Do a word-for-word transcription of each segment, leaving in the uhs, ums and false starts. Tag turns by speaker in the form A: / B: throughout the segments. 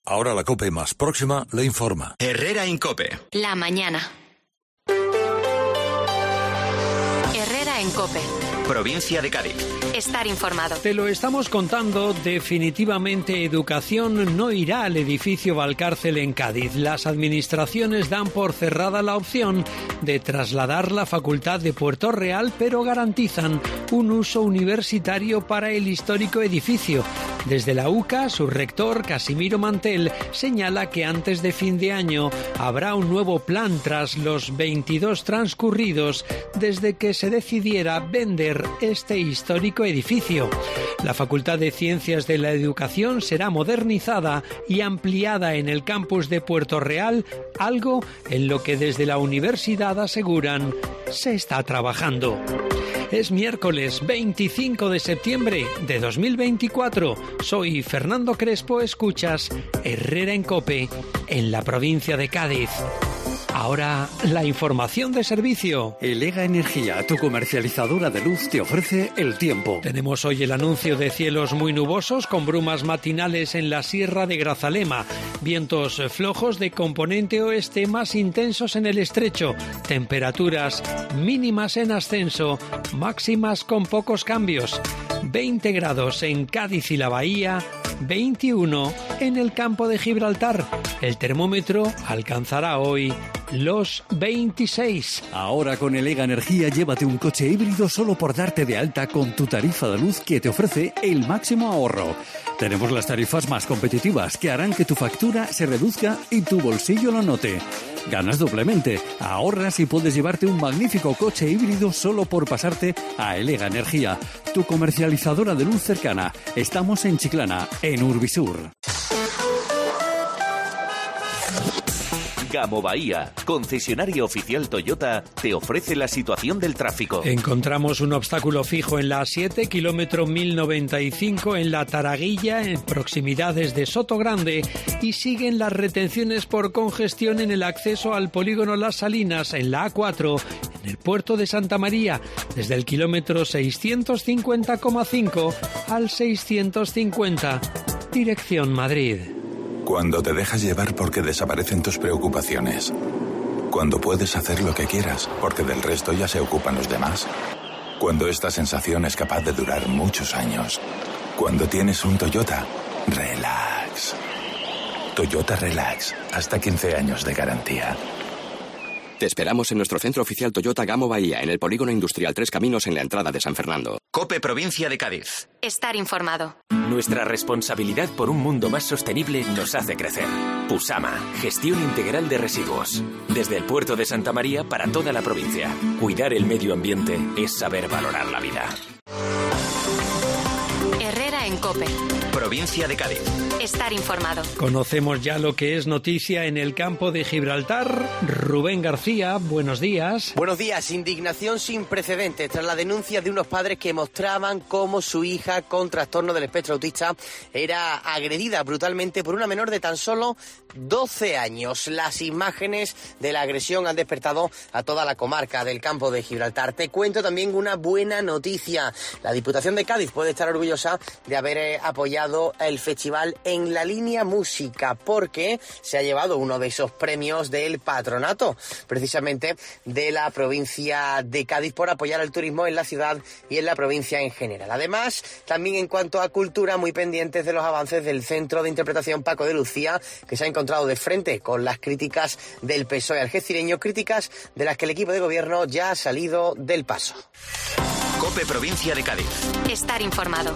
A: Ahora la COPE más próxima le informa.
B: Herrera en COPE.
C: La mañana. Herrera en COPE.
B: Provincia de Cádiz.
C: Estar informado.
D: Te lo estamos contando, definitivamente Educación no irá al edificio Valcárcel en Cádiz. Las administraciones dan por cerrada la opción de trasladar la facultad de Puerto Real, pero garantizan un uso universitario para el histórico edificio. Desde la U C A, su rector, Casimiro Mantel, señala que antes de fin de año habrá un nuevo plan tras los veintidós transcurridos desde que se decidiera vender este histórico edificio. La Facultad de Ciencias de la Educación será modernizada y ampliada en el campus de Puerto Real, algo en lo que desde la universidad aseguran se está trabajando. Es miércoles veinticinco de septiembre de dos mil veinticuatro. Soy Fernando Crespo, escuchas Herrera en COPE, en la provincia de Cádiz. Ahora, la información de servicio.
E: Elega Energía, tu comercializadora de luz, te ofrece el tiempo.
D: Tenemos hoy el anuncio de cielos muy nubosos con brumas matinales en la Sierra de Grazalema. Vientos flojos de componente oeste más intensos en el estrecho. Temperaturas mínimas en ascenso, máximas con pocos cambios. veinte grados en Cádiz y la Bahía, veintiuno en el campo de Gibraltar. El termómetro alcanzará hoy los veintiséis.
E: Ahora con Elega Energía llévate un coche híbrido solo por darte de alta con tu tarifa de luz que te ofrece el máximo ahorro. Tenemos las tarifas más competitivas que harán que tu factura se reduzca y tu bolsillo lo note. Ganas doblemente, ahorras y puedes llevarte un magnífico coche híbrido solo por pasarte a Elega Energía, tu comercializadora de luz cercana. Estamos en Chiclana, en Urbisur.
F: Gamo Bahía, concesionario oficial Toyota, te ofrece la situación del tráfico.
D: Encontramos un obstáculo fijo en la A siete, kilómetro mil noventa y cinco, en la Taraguilla, en proximidades de Sotogrande, y siguen las retenciones por congestión en el acceso al polígono Las Salinas, en la A cuatro, en el puerto de Santa María, desde el kilómetro seiscientos cincuenta coma cinco al seiscientos cincuenta, dirección Madrid.
G: Cuando te dejas llevar porque desaparecen tus preocupaciones. Cuando puedes hacer lo que quieras porque del resto ya se ocupan los demás. Cuando esta sensación es capaz de durar muchos años. Cuando tienes un Toyota, relax. Toyota Relax, hasta quince años de garantía.
B: Te esperamos en nuestro centro oficial Toyota Gamo Bahía, en el polígono industrial Tres Caminos, en la entrada de San Fernando. COPE Provincia de Cádiz.
C: Estar informado.
F: Nuestra responsabilidad por un mundo más sostenible nos hace crecer. Pusama, gestión integral de residuos. Desde el puerto de Santa María para toda la provincia. Cuidar el medio ambiente es saber valorar la vida.
C: Herrera en COPE.
B: Provincia de Cádiz.
C: Estar informado.
D: Conocemos ya lo que es noticia en el campo de Gibraltar. Rubén García, buenos días.
H: Buenos días. Indignación sin precedentes tras la denuncia de unos padres que mostraban cómo su hija con trastorno del espectro autista era agredida brutalmente por una menor de tan solo doce años. Las imágenes de la agresión han despertado a toda la comarca del campo de Gibraltar. Te cuento también una buena noticia. La Diputación de Cádiz puede estar orgullosa de haber eh, apoyado el festival En la Línea Música, porque se ha llevado uno de esos premios del patronato, precisamente de la provincia de Cádiz, por apoyar el turismo en la ciudad y en la provincia en general. Además, también en cuanto a cultura, muy pendientes de los avances del Centro de Interpretación Paco de Lucía, que se ha encontrado de frente con las críticas del P S O E algecireño, críticas de las que el equipo de gobierno ya ha salido del paso.
B: COPE Provincia de Cádiz.
C: Estar informado.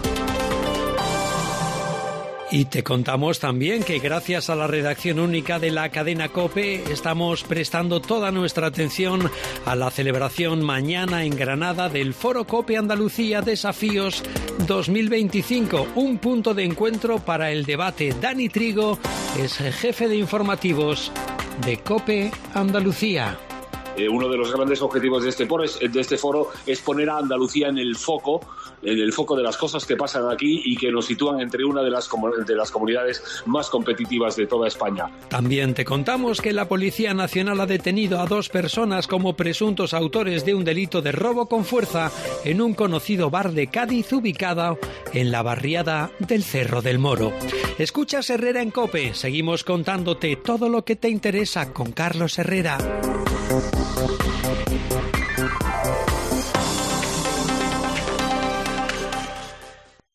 D: Y te contamos también que gracias a la redacción única de la cadena COPE estamos prestando toda nuestra atención a la celebración mañana en Granada del Foro COPE Andalucía Desafíos dos mil veinticinco, un punto de encuentro para el debate. Dani Trigo es jefe de informativos de COPE Andalucía.
I: Eh, uno de los grandes objetivos de este, foro es, de este foro es poner a Andalucía en el foco, en el foco de las cosas que pasan aquí y que nos sitúan entre una de las, de las comunidades más competitivas de toda España.
D: También te contamos que la Policía Nacional ha detenido a dos personas como presuntos autores de un delito de robo con fuerza en un conocido bar de Cádiz ubicado en la barriada del Cerro del Moro. Escuchas Herrera en COPE. Seguimos contándote todo lo que te interesa con Carlos Herrera.